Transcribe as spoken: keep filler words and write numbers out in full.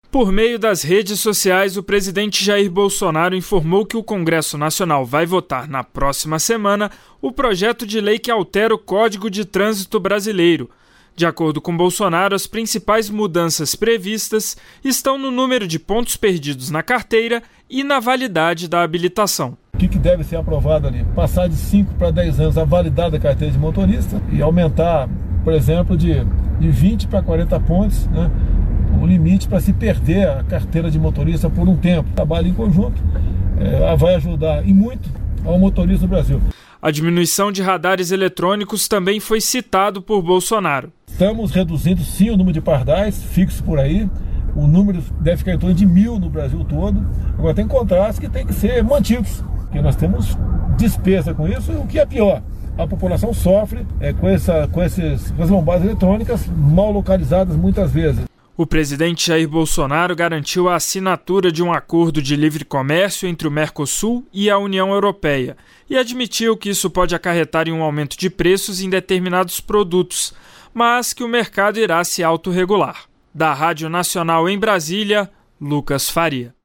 Por meio das redes sociais, o presidente Jair Bolsonaro informou que o Congresso Nacional vai votar na próxima semana o projeto de lei que altera o Código de Trânsito Brasileiro. De acordo com Bolsonaro, as principais mudanças previstas estão no número de pontos perdidos na carteira e na validade da habilitação. O que, que deve ser aprovado ali? Passar de cinco para dez anos a validade da carteira de motorista e aumentar, por exemplo, de, de vinte para quarenta pontos, né? O limite para se perder a carteira de motorista por um tempo. Trabalho em conjunto é, vai ajudar e muito ao motorista do Brasil. A diminuição de radares eletrônicos também foi citado por Bolsonaro. Estamos reduzindo sim o número de pardais fixo por aí. O número deve ficar em torno de mil no Brasil todo. Agora tem contratos que tem que ser mantidos, porque nós temos despesa com isso, o que é pior. A população sofre é, com, essa, com, esses, com as lombadas eletrônicas mal localizadas muitas vezes. O presidente Jair Bolsonaro garantiu a assinatura de um acordo de livre comércio entre o Mercosul e a União Europeia e admitiu que isso pode acarretar em um aumento de preços em determinados produtos, mas que o mercado irá se autorregular. Da Rádio Nacional em Brasília, Lucas Faria.